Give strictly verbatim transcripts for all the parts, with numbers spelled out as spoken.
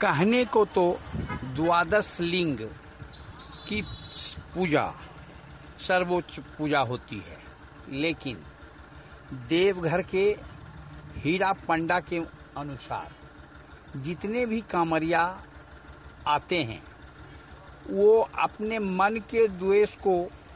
कहने को तो द्वादश लिंग की पूजा सर्वोच्च पूजा होती है, लेकिन देवघर के हीरा पंडा के अनुसार जितने भी कांवरिया आते हैं वो अपने मन के द्वेष को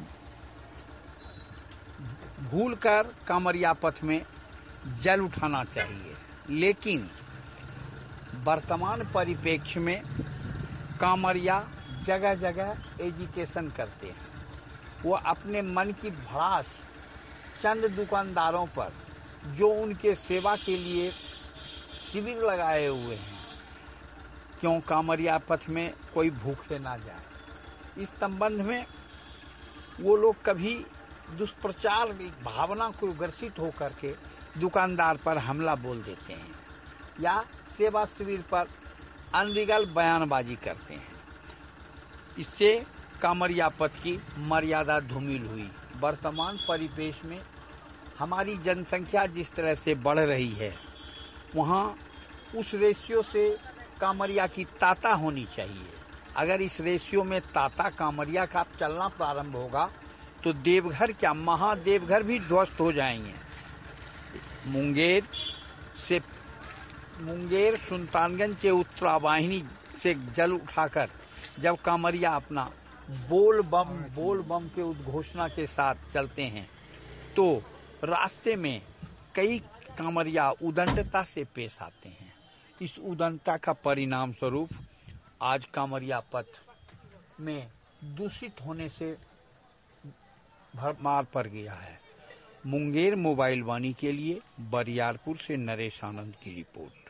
भूलकर कांवरिया पथ में जल उठाना चाहिए। लेकिन वर्तमान परिप्रेक्ष्य में कांवरिया जगह जगह एजुकेशन करते हैं। वो अपने मन की भड़ास चंद दुकानदारों पर जो उनके सेवा के लिए शिविर लगाए हुए हैं, क्यों कांवरिया पथ में कोई भूखे ना जाए, इस संबंध में वो लोग कभी दुष्प्रचार भावना को ग्रसित होकर के दुकानदार पर हमला बोल देते हैं या सेवा शिविर पर अनलीगल बयानबाजी करते हैं। इससे कांवरिया पथ की मर्यादा धूमिल हुई। वर्तमान परिवेश में हमारी जनसंख्या जिस तरह से बढ़ रही है, वहाँ उस रेशियो से कांवरिया की ताता होनी चाहिए। अगर इस रेशियो में ताता कांवरिया का चलना प्रारंभ होगा तो देवघर क्या महादेवघर भी ध्वस्त हो जाएंगे। मुंगेर से मुंगेर सुल्तानगंज के उत्तरावाहिनी से जल उठाकर जब कांवरिया अपना बोल बम बोल बम के उद्घोषणा के साथ चलते हैं तो रास्ते में कई कांवरिया उदंडता से पेश आते हैं। इस उदंडता का परिणाम स्वरूप आज कांवरिया पथ में दूषित होने से भरमार पड़ गया है। मुंगेर मोबाइल वाणी के लिए बरियारपुर से नरेश आनंद की रिपोर्ट।